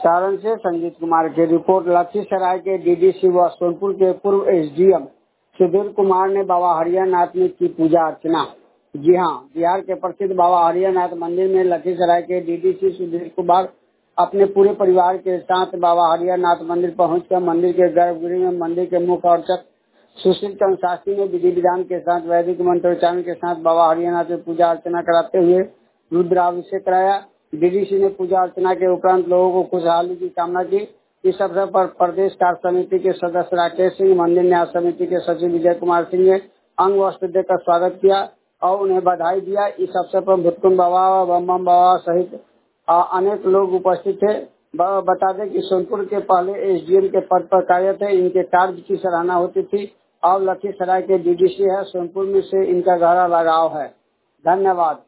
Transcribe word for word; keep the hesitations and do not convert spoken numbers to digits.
सारण से संजीत कुमार की रिपोर्ट। लखीसराय के डीडीसी व सोनपुर के पूर्व एसडीएम सुधीर कुमार ने बाबा हरिहरनाथ में की पूजा अर्चना। जी हां, बिहार के प्रसिद्ध बाबा हरिहरनाथ मंदिर में लखीसराय के डीडीसी सुधीर कुमार अपने पूरे परिवार के साथ बाबा हरिहरनाथ मंदिर पहुंचकर मंदिर के गर्भगृह में मंदिर के मुख्य अर्चक सुशील चंद्र शास्त्री ने विधि विधान के साथ वैदिक मंत्रोच्चारण के साथ बाबा हरिहरनाथ में पूजा अर्चना कराते हुए रुद्राभिषेक कराया। डीडीसी ने पूजा अर्चना के उपरांत लोगों को खुशहाली की कामना की। इस अवसर पर प्रदेश कार्य समिति के सदस्य राकेश सिंह, मंदिर न्यास समिति के सचिव विजय कुमार सिंह ने अंग वस्त्र देकर स्वागत किया और उन्हें बधाई दिया। इस अवसर पर भुतकुंड बाबा, बम बम बाबा सहित अनेक लोग उपस्थित थे। बता दें कि सोनपुर के पहले एसडीएम के पद पर कार्यरत थे। इनके कार्य की सराहना होती थी और लखीसराय के डीडीसी है। सोनपुर में से इनका गहरा लगाव है। धन्यवाद।